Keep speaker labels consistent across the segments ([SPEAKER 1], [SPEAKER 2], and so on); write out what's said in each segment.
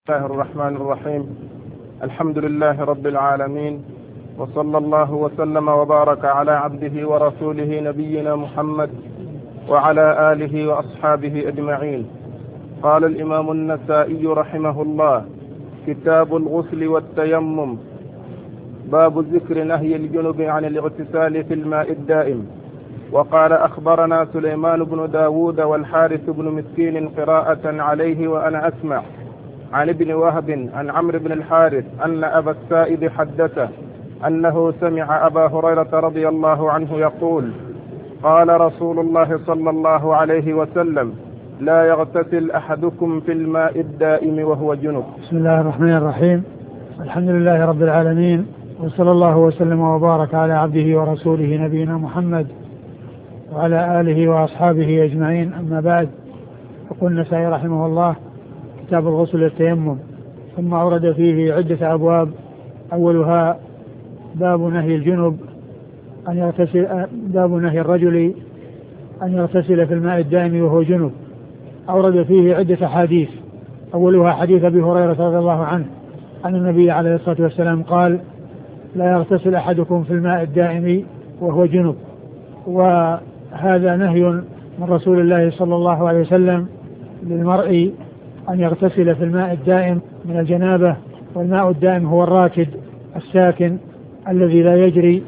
[SPEAKER 1] الله الرحمن الرحيم. الحمد لله رب العالمين، وصلى الله وسلم وبارك على عبده ورسوله نبينا محمد وعلى آله وأصحابه أجمعين. قال الإمام النسائي رحمه الله: كتاب الغسل والتيمم، باب ذكر نهي الجنب عن الاغتسال في الماء الدائم. وقال: أخبرنا سليمان بن داود والحارث بن مسكين قراءة عليه وأنا أسمع، عن ابن وهب عن عمرو بن الحارث أن أبا السائب حدثه أنه سمع أبا هريرة رضي الله عنه يقول: قال رسول الله صلى الله عليه وسلم: لا يغتسل أحدكم في الماء الدائم وهو جنب.
[SPEAKER 2] بسم الله الرحمن الرحيم. الحمد لله رب العالمين، وصلى الله وسلم وبارك على عبده ورسوله نبينا محمد وعلى آله وأصحابه أجمعين. أما بعد، يقول النسائي رحمه الله: كتاب الغسل والتيمم، ثم أورد فيه عدة أبواب، أولها باب نهي الجنب أن يغتسل، باب نهي الرجل أن يغتسل في الماء الدائم وهو جنب. أورد فيه عدة حديث، أولها حديث أبي هريرة رضي الله عنه أن النبي عليه الصلاة والسلام قال: لا يغتسل أحدكم في الماء الدائم وهو جنب. وهذا نهي من رسول الله صلى الله عليه وسلم للمرء أن يغتسل في الماء الدائم من الجنابة. والماء الدائم هو الراكد الساكن الذي لا يجري،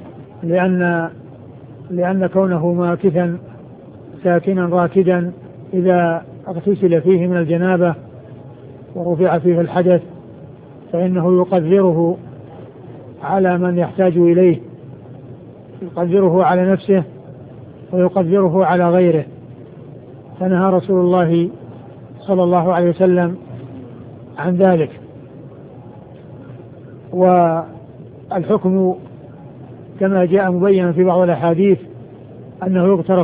[SPEAKER 2] لأن كونه ماكثا ساكنا راكدا إذا اغتسل فيه من الجنابة ورفع فيه الحدث فإنه يقدره على من يحتاج إليه، يقدره على نفسه ويقدره على غيره. فنهى رسول الله صلى الله عليه وسلم عن ذلك. والحكم كما جاء مبينا في بعض الأحاديث أنه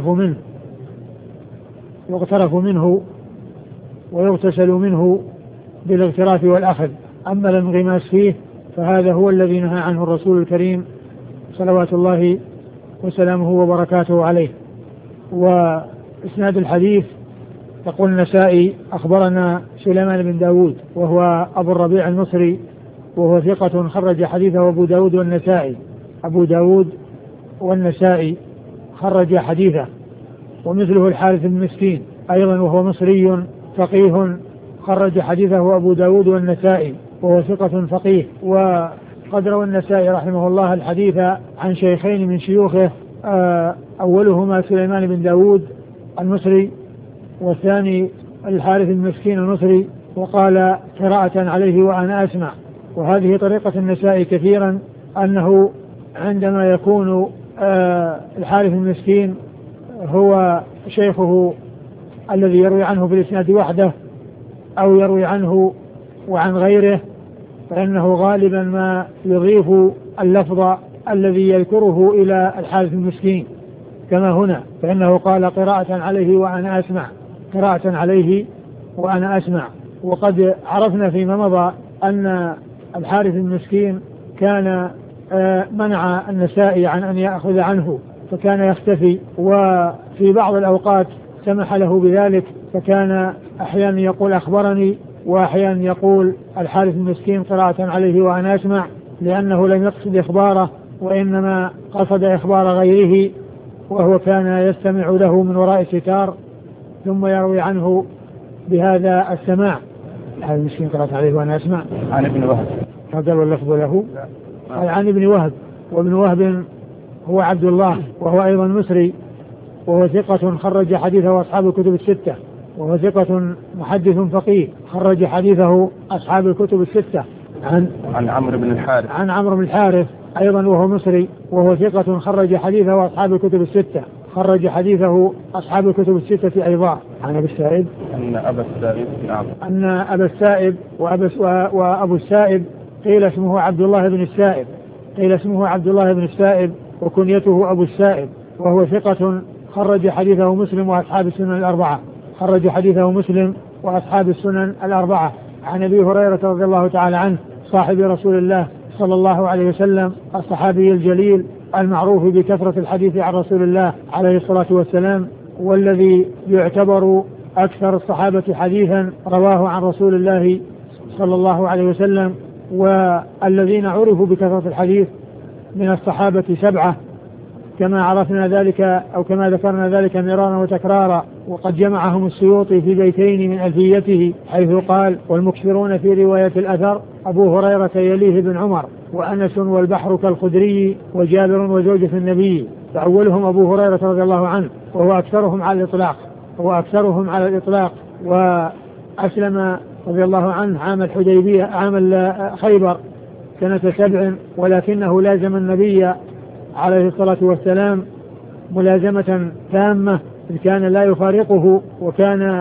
[SPEAKER 2] يغترف منه ويغتسل منه بالاغتراف والأخذ. أما الانغماس فيه فهذا هو الذي نهى عنه الرسول الكريم صلوات الله وسلامه وبركاته عليه. وإسناد الحديث: يقول النسائي: أخبرنا سليمان بن داود وهو أبو الربيع المصري، وهو ثقة خرج حديثه أبو داود والنسائي. أبو داود والنسائي خرج حديثه. ومثله الحارث بن مسكين أيضا وهو مصري فقيه، خرج حديثه أبو داود والنسائي وهو ثقة فقيه. وقد روى النسائي رحمه الله الحديث عن شيخين من شيوخه، أولهما سليمان بن داود المصري، والثاني الحارث بن مسكين المصري، وقال: قراءة عليه وأنا أسمع. وهذه طريقة النسائي كثيرا، أنه عندما يكون الحارث بن مسكين هو شيخه الذي يروي عنه في الإسناد وحده أو يروي عنه وعن غيره، فإنه غالبا ما يضيف اللفظ الذي يذكره إلى الحارث المسكين، كما هنا، فإنه قال: قراءة عليه وأنا أسمع، قراءة عليه وأنا أسمع. وقد عرفنا فيما مضى أن الحارث المسكين كان منع النسائي عن أن يأخذ عنه، فكان يختفي، وفي بعض الأوقات سمح له بذلك، فكان أحيانا يقول أخبرني، وأحيانا يقول الحارث المسكين قراءة عليه وأنا أسمع، لأنه لم يقصد إخباره وإنما قصد إخبار غيره، وهو كان يستمع له من وراء ستار ثم يروي عنه بهذا السماع. الحارث المسكين قراءة عليه وأنا أسمع
[SPEAKER 1] عن ابن وهب،
[SPEAKER 2] هذا واللفظ له عن ابن وهب. وابن وهب هو عبد الله، وهو أيضا مصري، وهو ثقة خرج حديثه أصحاب الكتب الستة، وهو ثقة محدث فقيه خرج حديثه أصحاب الكتب الستة.
[SPEAKER 1] عن عمرو بن الحارث،
[SPEAKER 2] عن عمرو بن الحارث أيضا وهو مصري، وهو ثقة خرج حديثه أصحاب الكتب الستة، خرج حديثه أصحاب الكتب الستة أيضا. عن أبي السائب
[SPEAKER 1] أن أبا السائب
[SPEAKER 2] وأبو السائب قيل اسمه عبد الله بن السائب، وكنيته أبو السائب، وهو ثقة خرج حديثه مسلم وأصحاب السنن الأربعة. عن أبي هريرة رضي الله تعالى عنه صاحب رسول الله صلى الله عليه وسلم، الصحابي الجليل المعروف بكثرة الحديث عن رسول الله عليه الصلاة والسلام، والذي يعتبر أكثر الصحابة حديثا رواه عن رسول الله صلى الله عليه وسلم. والذين عرفوا بكثرة الحديث من الصحابة 7 كما عرفنا ذلك أو كما ذكرنا ذلك مرارا وتكرارا. وقد جمعهم السيوطي في بيتين من ألفيته حيث قال: والمكثرون في رواية الأثر أبو هريرة يليه بن عمر وأنس والبحر كالخدري وجابر وزوجة النبي. فأولهم أبو هريرة رضي الله عنه وهو أكثرهم على الإطلاق وأسلم رضي الله عنه عام الحديبية عام خيبر سنة 7 ولكنه لازم النبي عليه الصلاة والسلام ملازمة تامة إذ كان لا يفارقه وكان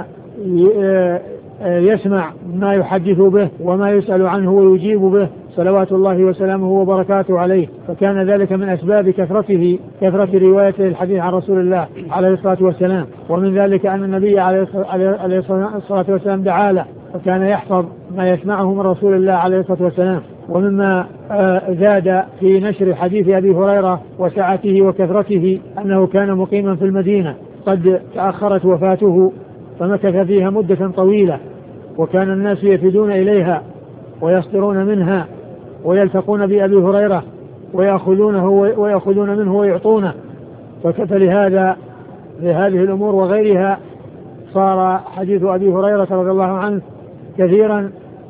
[SPEAKER 2] يسمع ما يحدث به وما يسأل عنه ويجيب به صلوات الله وسلامه وبركاته عليه. فكان ذلك من أسباب كثرة روايته الحديث عن رسول الله عليه الصلاة والسلام. ومن ذلك أن النبي عليه الصلاة والسلام دعا له وكان يحفظ ما يسمعه من رسول الله عليه الصلاة والسلام. ومما زاد في نشر حديث أبي هريرة وسعته وكثرته أنه كان مقيما في المدينة قد تأخرت وفاته فمكث فيها مدة طويلة وكان الناس يفدون إليها ويصدرون منها ويلتقون بأبي هريرة ويأخذون منه ويعطونه. فلهذا لهذه الأمور وغيرها صار حديث أبي هريرة رضي الله عنه كثيرا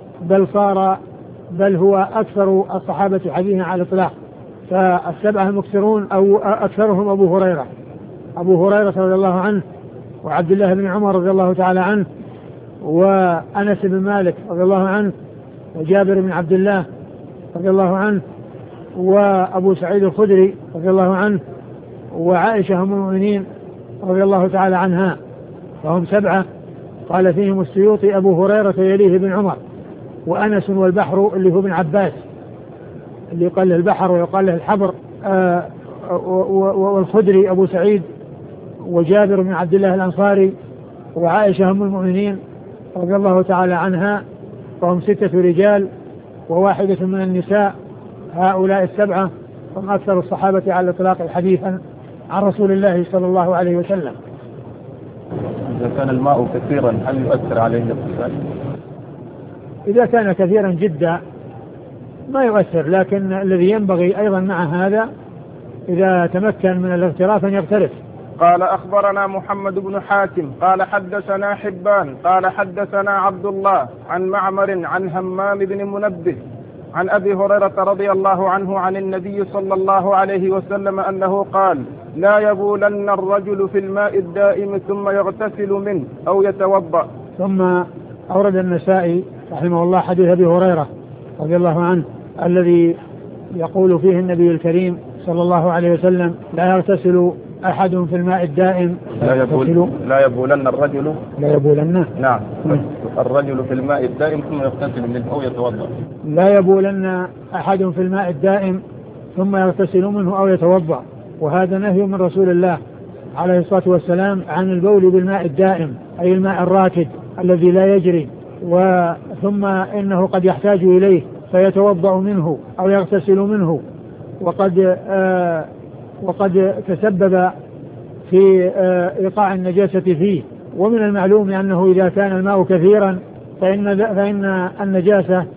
[SPEAKER 2] بل هو أكثر الصحابة حديثا على الإطلاق. فالسبعة المكثرون أو أكثرهم أبو هريرة رضي الله عنه وعبد الله بن عمر رضي الله تعالى عنه وأنس بن مالك رضي الله عنه وجابر بن عبد الله رضي الله عنه وأبو سعيد الخدري رضي الله عنه وعائشة أم المؤمنين رضي الله تعالى عنها. فهم 7 قال فيهم السيوطي أبو هريرة يليه بن عمر وأنس والبحر اللي هو ابن عباس اللي يقال له البحر ويقال له الحبر والخدري أبو سعيد وجابر بن عبد الله الأنصاري وعائشة أم المؤمنين رضي الله تعالى عنها. فهم 6 رجال وواحدة من النساء. هؤلاء 7 هم أكثر الصحابة على الإطلاق حديثا عن رسول الله صلى الله عليه وسلم.
[SPEAKER 1] إذا كان الماء كثيرا هل يؤثر عليه الاغتسال؟
[SPEAKER 2] إذا كان كثيرا جدا ما يؤثر، لكن الذي ينبغي أيضا مع هذا إذا تمكن من الاغتراف أن يغترف.
[SPEAKER 1] قال أخبرنا محمد بن حاتم قال حدثنا حبان قال حدثنا عبد الله عن معمر عن همام بن منبه عن أبي هريرة رضي الله عنه عن النبي صلى الله عليه وسلم أنه قال: لا يبولن الرجل في الماء الدائم ثم يغتسل منه أو يتوضأ.
[SPEAKER 2] ثم أورد النسائي رحمه الله حديث أبي هريرة رضي الله عنه الذي يقول فيه النبي الكريم صلى الله عليه وسلم: لا يغتسل أحد في الماء الدائم
[SPEAKER 1] لا يبولن الرجل
[SPEAKER 2] نعم
[SPEAKER 1] الرجل في الماء الدائم ثم يغتسل منه أو يتوضأ.
[SPEAKER 2] لا يبولن أحد في الماء الدائم ثم يغتسل منه أو يتوضأ. وهذا نهي من رسول الله عليه الصلاة والسلام عن البول بالماء الدائم أي الماء الراكد الذي لا يجري. ثم إنه قد يحتاج إليه فيتوضأ منه أو يغتسل منه وقد تسبب في إيقاع النجاسة فيه. ومن المعلوم أنه إذا كان الماء كثيرا فإن النجاسة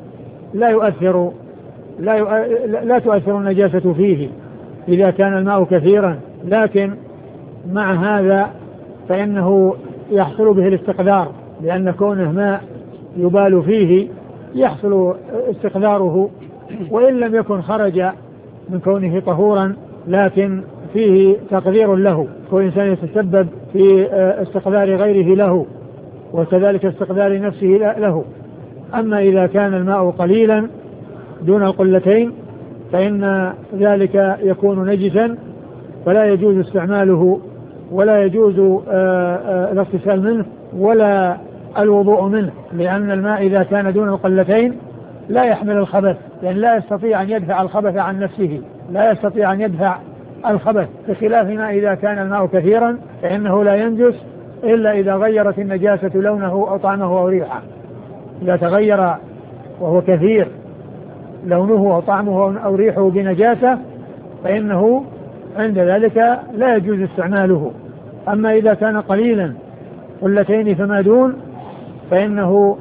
[SPEAKER 2] لا تؤثر النجاسة فيه إذا كان الماء كثيرا، لكن مع هذا فإنه يحصل به الاستقذار، لأن كونه ماء يبال فيه يحصل استقذاره وإن لم يكن خرج من كونه طهورا لكن فيه تقدير له، كل إنسان يتسبب في استقذار غيره له وكذلك استقذار نفسه له. أما إذا كان الماء قليلا دون القلتين فإن ذلك يكون نجسا فلا يجوز استعماله ولا يجوز الاغتسال منه ولا الوضوء منه، لأن الماء إذا كان دون القلتين لا يحمل الخبث، يعني لا يستطيع أن يدفع الخبث عن نفسه، لا يستطيع أن يدفع الخبث، بخلاف ما إذا كان الماء كثيرا فإنه لا ينجس إلا إذا غيرت النجاسة لونه أو طعمه أو ريحه. إذا تغير وهو كثير لونه أو طعمه أو ريحه بنجاسة فإنه عند ذلك لا يجوز استعماله. أما إذا كان قليلا قلتين فما دون فإنه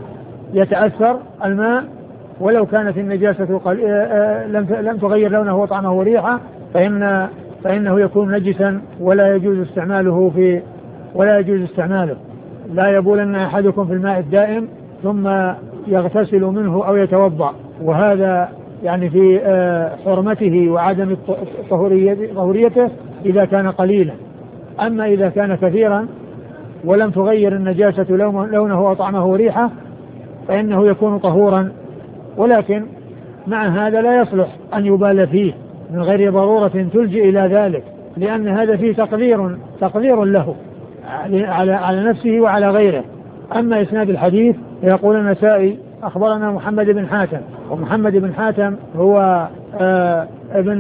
[SPEAKER 2] يتأثر الماء ولو كانت النجاسة لم تغير لونه وطعمه وريحه فإنه يكون نجسا ولا يجوز استعماله. لا يبولن أحدكم في الماء الدائم ثم يغتسل منه أو يتوضأ، وهذا يعني في حرمته وعدم طهوريته إذا كان قليلا. أما إذا كان كثيرا ولم تغير النجاسة لونه وطعمه وريحه فإنه يكون طهورا، ولكن مع هذا لا يصلح أن يبال فيه من غير ضرورة تلجئ إلى ذلك، لأن هذا فيه تقدير له على نفسه وعلى غيره. أما إسناد الحديث يقول النسائي أخبرنا محمد بن حاتم، ومحمد بن حاتم هو ابن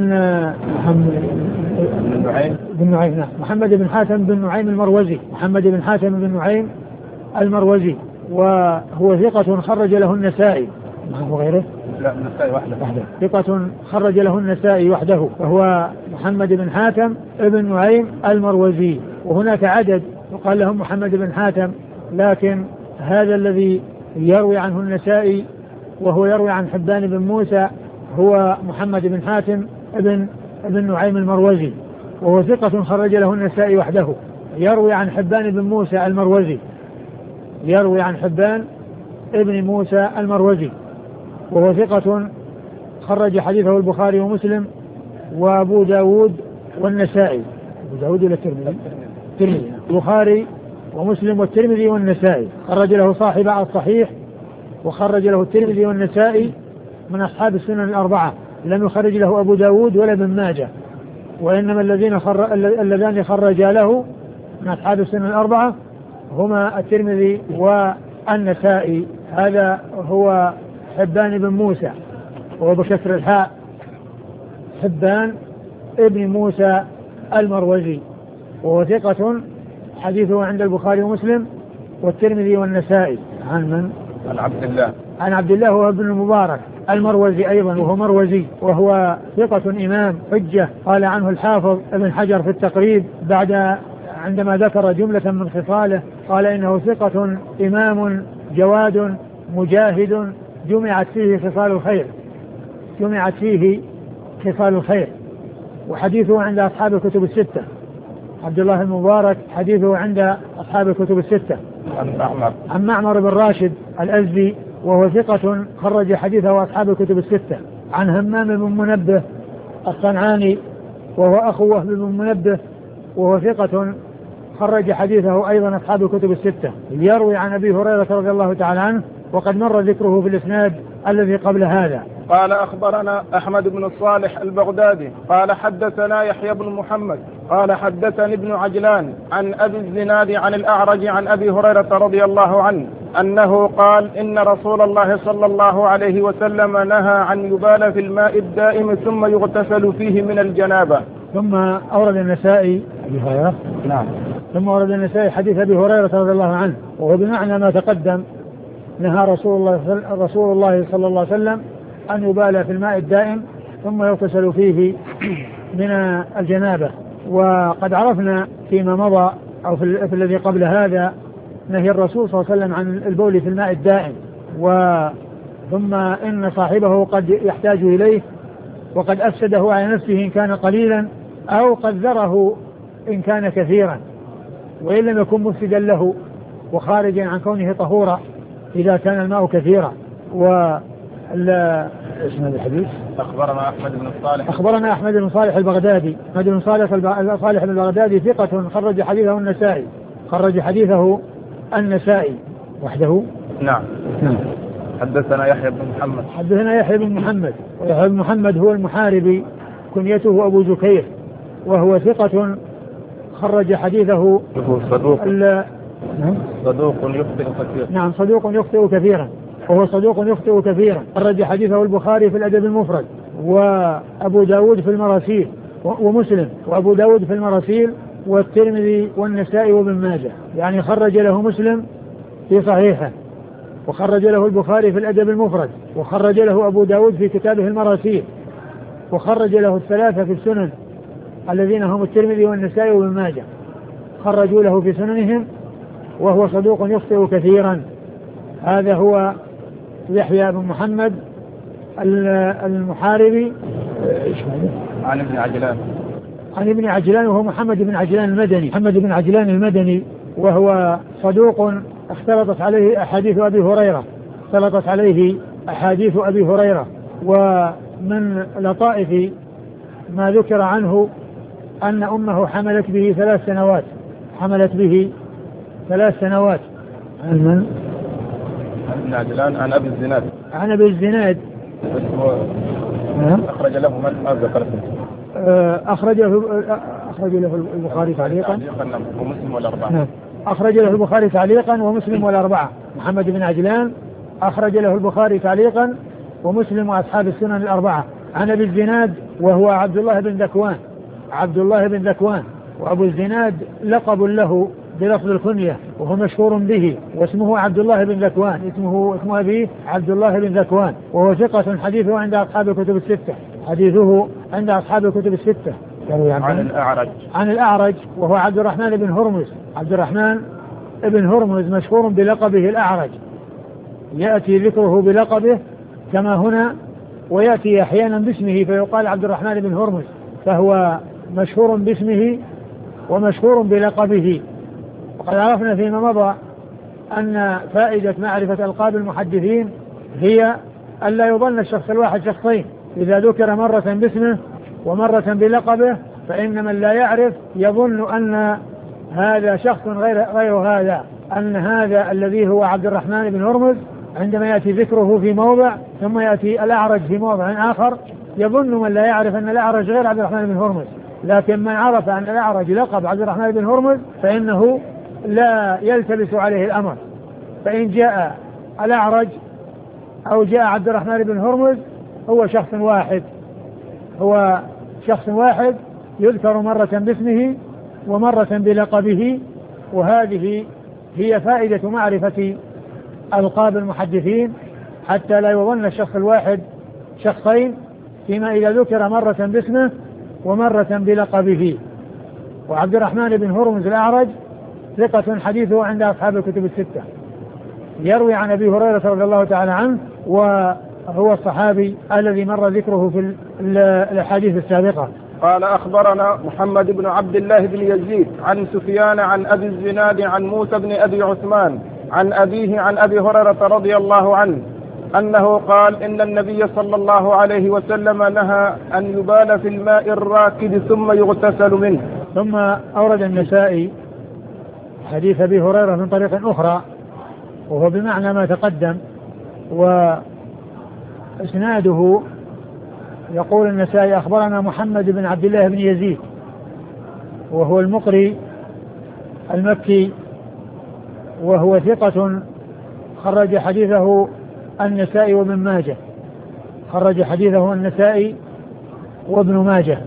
[SPEAKER 2] نعيم. محمد بن حاتم بن نعيم المروزي، محمد بن حاتم بن نعيم المروزي، وهو ثقة خرج له النسائي. ما هو غيره؟
[SPEAKER 1] لا، النسائي وحده.
[SPEAKER 2] ثقة خرج له النسائي وحده، وهو محمد بن حاتم ابن نعيم المروزي. وهناك عدد يقال لهم محمد بن حاتم، لكن هذا الذي يروي عنه النسائي وهو يروي عن حبان بن موسى هو محمد بن حاتم ابن نعيم المروزي، وهو ثقة خرج له النسائي وحده. يروي عن حبان بن موسى المروزي، يروي عن حبان ابن موسى المروزي، وهو ثقة خرج حديثه البخاري ومسلم وأبو داود والنسائي. أبو داود ولا الترمذي؟ البخاري ومسلم والترمذي والنسائي. خرج له صاحب الصحيح، وخرج له الترمذي والنسائي من أصحاب السنن الأربعة. لم يخرج له أبو داود ولا ابن ماجه، وإنما اللذان خرجا له من أصحاب السنن الأربعة هما الترمذي والنسائي. هذا هو حبان بن موسى، وهو بكسر الحاء، حبان ابن موسى المروزي، وهو ثقة حديثه عند البخاري ومسلم والترمذي والنسائي. عن من؟ عن عبد الله هو ابن المبارك المروزي أيضا، وهو مروزي، وهو ثقة إمام حجة. قال عنه الحافظ ابن حجر في التقريب عندما ذكر جملة من خصاله قال إنه ثقة إمام جواد مجاهد جمعت فيه خصال الخير، وحديثه عند أصحاب الكتب الستة. عبد الله المبارك حديثه عند أصحاب الكتب الستة. عن معمر بن راشد الأزدي، وهو ثقة خرج حديثه أصحاب الكتب الستة. عن همام بن منبه الصنعاني، وهو أخو وهب بن منبه، وهو ثقة خرج حديثه أيضا أصحاب الكتب الستة. يروي عن أبي هريرة رضي الله تعالى عنه، وقد مر ذكره في الإسناد الذي قبل هذا.
[SPEAKER 1] قال أخبرنا أحمد بن الصالح البغدادي قال حدثنا يحيى بن محمد قال حدثني ابن عجلان عن أبي الزناد عن الأعرج عن أبي هريرة رضي الله عنه أنه قال إن رسول الله صلى الله عليه وسلم نهى عن يبال في الماء الدائم ثم يغتسل فيه من الجنابة.
[SPEAKER 2] ثم أورد النسائي أبي هريرة.
[SPEAKER 1] نعم.
[SPEAKER 2] ثم أورد النسائي حديث أبي هريرة رضي الله عنه، وهو بمعنى ما تقدم. نهى رسول الله صلى الله عليه وسلم أن يبال في الماء الدائم ثم يغتسل فيه من الجنابة. وقد عرفنا فيما مضى أو في الذي قبل هذا نهي الرسول صلى الله عليه وسلم عن البول في الماء الدائم، ثم إن صاحبه قد يحتاج إليه، وقد أفسده على نفسه إن كان قليلا، أو قدره إن كان كثيرا، وإن لم يكن مفسدا له وخارجا عن كونه طهورا إذا كان الماء كثيرا. اسم الحديث أخبرنا أحمد بن صالح البغدادي. أحمد بن صالح البغدادي ثقة خرج حديثه النسائي، خرج حديثه النسائي وحده.
[SPEAKER 1] نعم. حدثنا يحيى بن محمد.
[SPEAKER 2] ويحيى بن محمد هو المحاربي، كنيته أبو زكير، وهو ثقة خرج حديثه.
[SPEAKER 1] صدوق يخطئ كثيرا.
[SPEAKER 2] نعم، صدوق يخطئ كثيرا، وهو صدوق يخطئ كثيرا. خرج حديثه البخاري في الأدب المفرد، وأبو داود في المراسيل، ومسلم، وأبو داود في المراسيل، والترمذي والنسائي وابن ماجه. يعني خرج له مسلم في صحيحه، وخرج له البخاري في الأدب المفرد، وخرج له أبو داود في كتابه المراسيل، وخرج له الثلاثة في السنن الذين هم الترمذي والنسائي وابن ماجه، خرجوا له في سننهم، وهو صدوق يخطئ كثيرا. هذا هو يحيى بن محمد المحاربي
[SPEAKER 1] عن ابن عجلان.
[SPEAKER 2] عن ابن عجلان وهو محمد بن عجلان المدني. محمد بن عجلان المدني وهو صدوق اختلطت عليه أحاديث أبي هريرة. اختلطت عليه أحاديث أبي هريرة. ومن لطائف ما ذكر عنه أن أمه حملت به 3 سنوات. حملت به 3 سنوات. عن من؟
[SPEAKER 1] عن ابن عجلان عن أبي الزناد.
[SPEAKER 2] عن أبي الزناد.
[SPEAKER 1] أخرج له من ذكر
[SPEAKER 2] أخرج له البخاري تعليقا
[SPEAKER 1] ومسلم والأربعة.
[SPEAKER 2] أخرج له البخاري تعليقا ومسلم والأربعة. محمد بن عجلان أخرج له البخاري تعليقا ومسلم وأصحاب السنن الأربعة. عن أبي الزناد وهو عبد الله بن ذكوان. عبد الله بن ذكوان. وأبو الزناد لقب له بلفظ الكنية وهو مشهور به واسمه عبد الله بن ذكوان. اسمه أبيه عبد الله بن ذكوان وهو ثقة حديثه عند أصحاب الكتب الستة. حديثه عند أصحاب الكتب الستة. عن الأعرج وهو عبد الرحمن بن هرمز. عبد الرحمن بن هرمز مشهور بلقبه الأعرج. يأتي ذكره بلقبه كما هنا ويأتي أحيانا باسمه فيقال عبد الرحمن بن هرمز فهو مشهور باسمه ومشهور بلقبه. وقد عرفنا فيما مضى أن فائدة معرفة ألقاب المحدثين هي ألا يظن الشخص الواحد شخصين. إذا ذكر مرة باسمه ومرة بلقبه فإن من لا يعرف يظن أن هذا شخص غير هذا، أن هذا الذي هو عبد الرحمن بن هرمز عندما يأتي ذكره في موضع ثم يأتي الأعرج في موضع آخر يظن من لا يعرف أن الأعرج غير عبد الرحمن بن هرمز. لكن من عرف أن الأعرج لقب عبد الرحمن بن هرمز فإنه لا يلتبس عليه الأمر. فإن جاء الأعرج أو جاء عبد الرحمن بن هرمز هو شخص واحد يذكر مرة باسمه ومرة بلقبه. وهذه هي فائدة معرفة ألقاب المحدثين حتى لا يظن الشخص الواحد شخصين فيما إذا ذكر مرة باسمه ومرة بلقبه. وعبد الرحمن بن هرمز الأعرج ثقة حديثه عند أصحاب الكتب الستة. يروي عن أبي هريرة رضي الله تعالى عنه وهو الصحابي الذي مر ذكره في الأحاديث السابقة.
[SPEAKER 1] قال أخبرنا محمد بن عبد الله بن يزيد عن سفيان عن أبي الزناد عن موسى بن أبي عثمان عن أبيه عن أبي هريرة رضي الله عنه أنه قال إن النبي صلى الله عليه وسلم نهى أن يبال في الماء الراكد ثم يغتسل منه.
[SPEAKER 2] ثم أورد النسائي حديث أبي هريرة من طريق أخرى وهو بمعنى ما تقدم. وإسناده يقول النسائي أخبرنا محمد بن عبد الله بن يزيد وهو المقري المكي وهو ثقة خرج حديثه النسائي وابن ماجه. خرج حديثه النسائي وابن ماجه.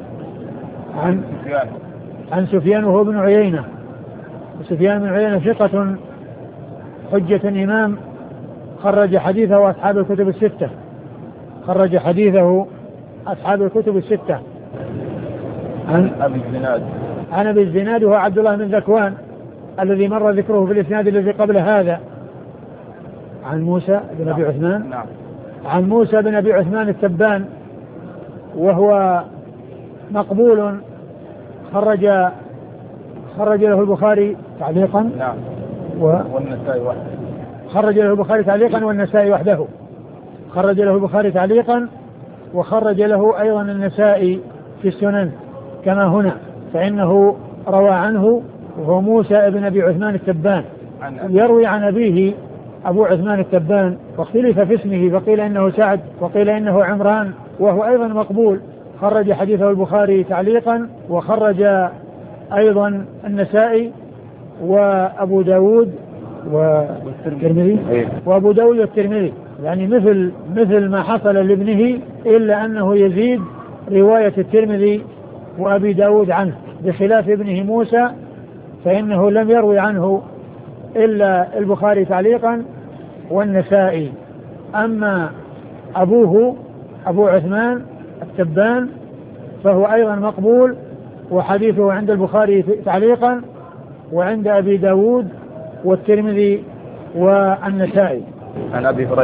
[SPEAKER 2] عن سفيان وهو ابن عيينة. سفيان بن عيينة ثقة حجة إمام خرج حديثه أصحاب الكتب الستة. خرج حديثه أصحاب الكتب الستة. عن أبي الزناد وهو عبد الله بن ذكوان الذي مر ذكره في الإسناد الذي قبل هذا. عن موسى بن أبي عثمان. عن موسى بن أبي عثمان التبان وهو مقبول خرج له البخاري تعليقا
[SPEAKER 1] والنسائي وحده.
[SPEAKER 2] خرج له البخاري تعليقا والنسائي وحده. خرج له البخاري تعليقا وخرج له أيضا النسائي في السنن كما هنا. فإنه روى عنه وهو موسى بن أبي عثمان التبان يروي عن أبيه أبو عثمان التبان واختلف في اسمه فقيل إنه سعد وقيل إنه عمران وهو أيضا مقبول. خرج حديثه البخاري تعليقا وخرج أيضا النسائي وأبو داود والترمذي وأبو داود والترمذي يعني مثل ما حصل لابنه إلا أنه يزيد رواية الترمذي وأبي داود عنه بخلاف ابنه موسى فإنه لم يروي عنه إلا البخاري تعليقا والنسائي. أما أبوه أبو عثمان التبان فهو أيضا مقبول وحديثه عند البخاري تعليقا وعند أبي داود والترمذي والنسائي.
[SPEAKER 1] عن أبي هريرة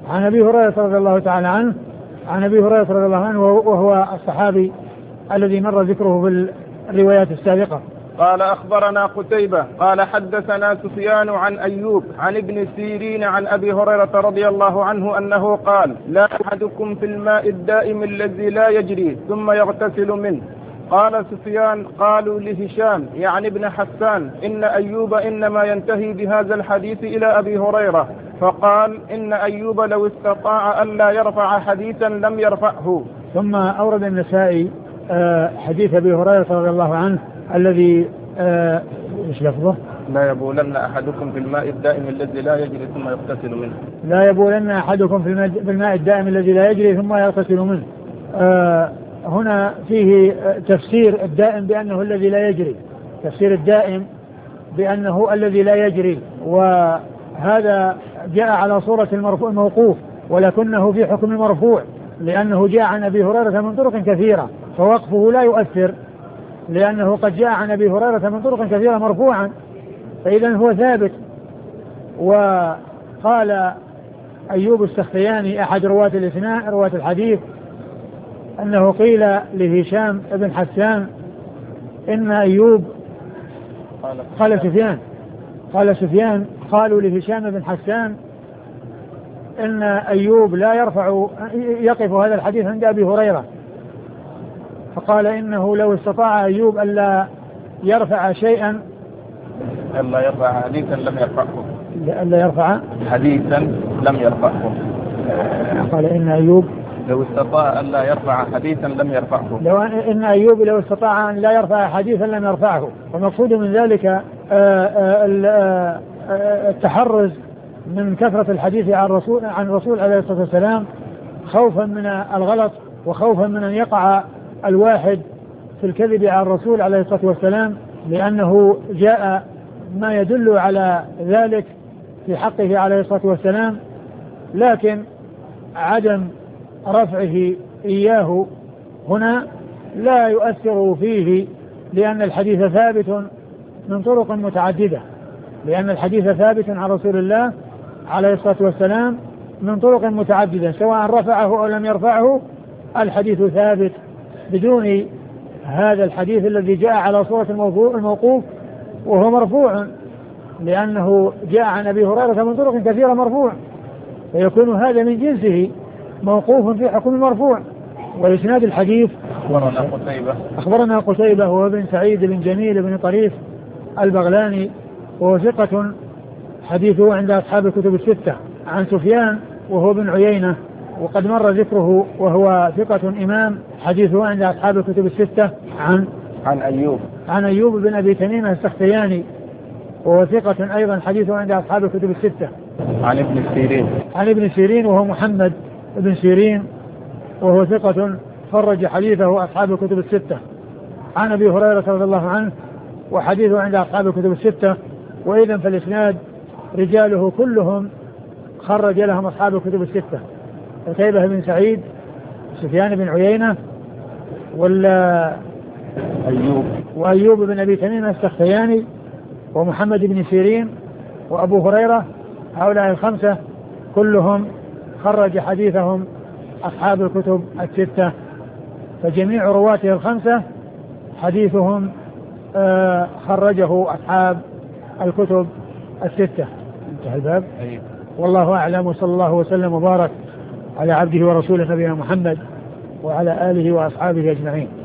[SPEAKER 2] عن أبي هريرة رضي الله تعالى عنه، عن أبي هريرة رضي الله عنه وهو الصحابي الذي مر ذكره في الروايات السابقة.
[SPEAKER 1] قال أخبرنا قتيبة قال حدثنا سفيان عن أيوب عن ابن سيرين عن أبي هريرة رضي الله عنه أنه قال: لا أحدكم في الماء الدائم الذي لا يجري ثم يغتسل منه. قال سفيان: قالوا لهشام يعني ابن حسان إن أيوب إنما ينتهي بهذا الحديث إلى أبي هريرة، فقال: إن أيوب لو استطاع ألا يرفع حديثا لم يرفعه.
[SPEAKER 2] ثم أورد النسائي حديث أبي هريرة رضي الله عنه الذي ايش لفظه؟
[SPEAKER 1] لا يبولن أحدكم في الماء الدائم الذي لا يجري ثم يغتسل منه.
[SPEAKER 2] لا يبولن أحدكم في الماء الدائم الذي لا يجري ثم يغتسل منه. هنا فيه تفسير الدائم بأنه الذي لا يجري، تفسير الدائم بأنه الذي لا يجري، وهذا جاء على صورة الموقوف ولكنه في حكم المرفوع، لأنه جاء عن أبي هريرة من طرق كثيرة، فوقفه لا يؤثر لأنه قد جاء عن أبي هريرة من طرق كثيرة مرفوعا، فإذا هو ثابت. وقال أيوب السختياني أحد رواة الحديث أنه قيل لهشام بن حسان إن أيوب قال سفيان قالوا لهشام بن حسان إن أيوب لا يقف هذا الحديث عند أبي هريرة، فقال إنه لو استطاع أيوب ألا يرفع شيئا
[SPEAKER 1] ألا يرفع حديثا لم يرفعه،
[SPEAKER 2] ألا يرفع
[SPEAKER 1] حديثا لم يرفعه.
[SPEAKER 2] قال إن أيوب
[SPEAKER 1] لو استطاع أن لا يرفع حديثا لم يرفعه،
[SPEAKER 2] إن أيوب لو استطاع أن لا يرفع حديثا لم يرفعه. والمقصود من ذلك التحرز من كثرة الحديث عن الرسول عليه الصلاة والسلام، خوفا من الغلط وخوفا من أن يقع الواحد في الكذب على الرسول عليه الصلاة والسلام، لأنه جاء ما يدل على ذلك في حقه عليه الصلاة والسلام، لكن عدم رفعه إياه هنا لا يؤثر فيه، لأن الحديث ثابت من طرق متعددة، لأن الحديث ثابت عن رسول الله عليه الصلاة والسلام من طرق متعددة، سواء رفعه أو لم يرفعه الحديث ثابت، بدون هذا الحديث الذي جاء على صورة الموقوف وهو مرفوع، لأنه جاء عن أبي هريرة من طرق كثيرة مرفوع، فيكون هذا من جنسه موقوف في حكم المرفوع. وإسناد الحديث أخبرنا قتيبة وهو بن سعيد بن جميل بن طريف البغلاني وهو ثقة حديثه عند أصحاب الكتب الستة، عن سفيان وهو بن عيينة وقد مر ذكره وهو ثقة إمام حديثه عند أصحاب الكتب الستة، عن أيوب بن أبي تميم السختياني وهو ثقة أيضا حديثه عند أصحاب الكتب الستة، عن ابن سيرين وهو محمد بن سيرين وهو ثقة خرج حديثه أصحاب الكتب الستة، عن أبي هريرة رضي الله عنه وحديثه عند أصحاب الكتب الستة. وإذن فالإسناد رجاله كلهم خرج لهم أصحاب الكتب الستة، قتيبة بن سعيد، سفيان بن عيينة، وأيوب بن أبي تميم السختياني، ومحمد بن سيرين، وأبو هريرة، هؤلاء الخمسة كلهم خرج حديثهم أصحاب الكتب الستة، فجميع رواته الخمسة حديثهم خرجه أصحاب الكتب الستة. انتهى الباب. والله أعلم، وصلى الله وسلم وبارك على عبده ورسوله نبينا محمد وعلى آله وأصحابه أجمعين.